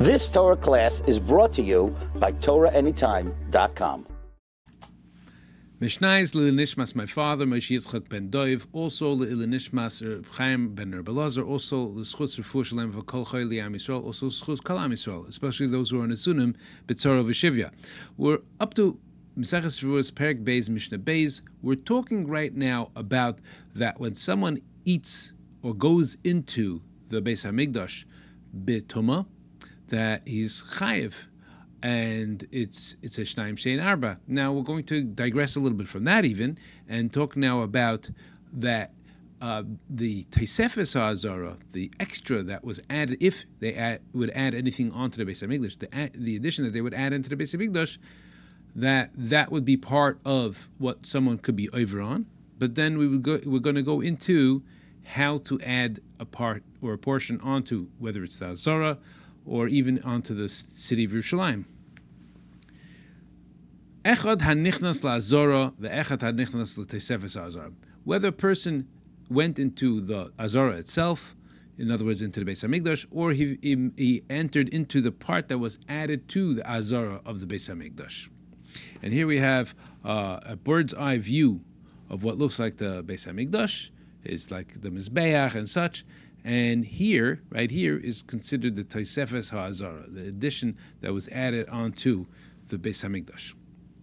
This Torah class is brought to you by TorahAnytime.com. Mishnais L'Nishmas, my father, Moshe Yitzchak ben Doiv, also L'Nishmas Chaim ben Rebelazar, also L'Schutz Refuah Shalem V'Kol Chai Li'am Yisrael, also L'Schutz Kol Am Yisrael, especially those who are in Asunim, B'Tzara V'Shivya. We're up to Maseches Shavuos, Perek Beis, Mishnah Beis. We're talking right now about that when someone eats or goes into the Beis HaMikdash B'Tumah, that he's chayiv, and it's a Shnayim Shein Arba. Now we're going to digress a little bit from that even, and talk now about that the Tosefes HaAzara, the extra that was added, if they would add anything onto the Beis HaMikdash, the addition that they would add into the Beis HaMikdash, that would be part of what someone could be over on. But then we're going to go into how to add a part or a portion onto, whether it's the Azara or even onto the city of Yerushalayim. Echad hanichnas la'azara ve'echad hanichnas l'tosefes ha'azara. Whether a person went into the Azara itself, in other words, into the Beis HaMikdash, or he entered into the part that was added to the Azara of the Beis HaMikdash. And here we have a bird's eye view of what looks like the Beis HaMikdash. It's like the Mizbeach and such. And here, right here, is considered the Tosefes HaAzara, the addition that was added onto the Beis HaMikdash.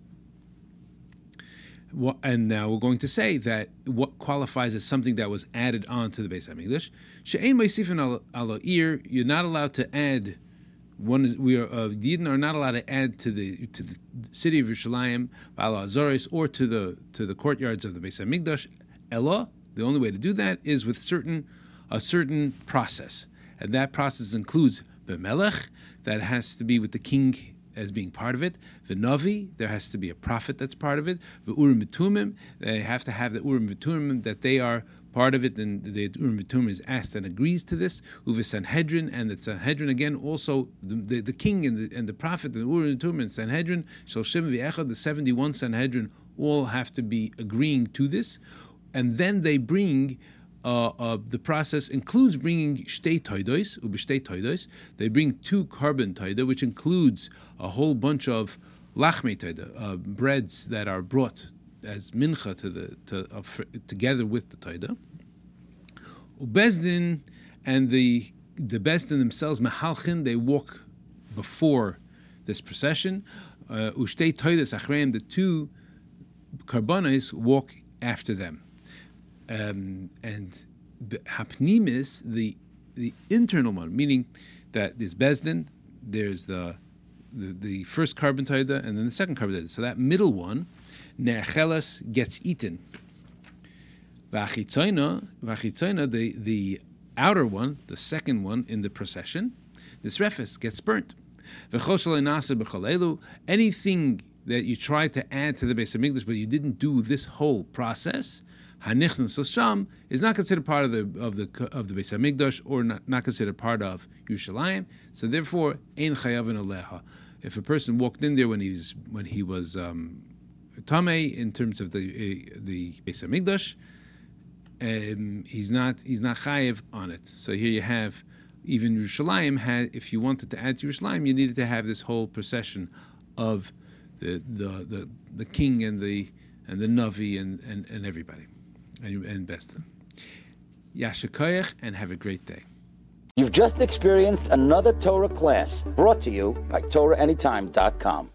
And now we're going to say that what qualifies as something that was added onto the Beis HaMikdash. She'ein meisifin al ha'ir, you're not allowed to add. Yidden are not allowed to add to the city of Yerushalayim, Ba'al Azaris, or to the courtyards of the Beis HaMikdash. Ella, the only way to do that is with a certain process, and that process includes the melech, that has to be with the king as being part of it. The navi, there has to be a prophet that's part of it. The urim v'tumim, they have to have the urim v'tumim that they are part of it, and the urim v'tumim is asked and agrees to this. Uve Sanhedrin, and the Sanhedrin again, also the king and the prophet, the urim v'tumim and Sanhedrin, Shalshim v'echad, the 71 Sanhedrin, all have to be agreeing to this, and then they bring. The process includes bringing shtei toidos, ubishtei toidos. They bring 2 carbon toida, which includes a whole bunch of lachmei toida, breads that are brought as mincha together with the toida. Ubezdin, and the bezdin themselves, mahalchin, they walk before this procession. Ushtei toidos achreim, the 2 carbonos walk after them. And hapnimis, the internal one, meaning that there's bezdin, there's the first carbon taida, and then the second carbon taida. So that middle one, ne'achelas, gets eaten. V'achitzoina, the outer one, the second one in the procession, this refes gets burnt. V'choshal enase b'cholelu, anything that you tried to add to the Beis HaMikdash, but you didn't do this whole process, Hanichnas Sham, is not considered part of the Beis HaMikdash, or not considered part of Yerushalayim. So therefore, ein chayavin aleha. If a person walked in there when he was tamei in terms of the Beis HaMikdash, he's not chayav on it. So here you have even Yerushalayim had. If you wanted to add to Yerushalayim, you needed to have this whole procession of the king and the navi and everybody. And best. Yashikoyach, and have a great day. You've just experienced another Torah class brought to you by TorahAnytime.com.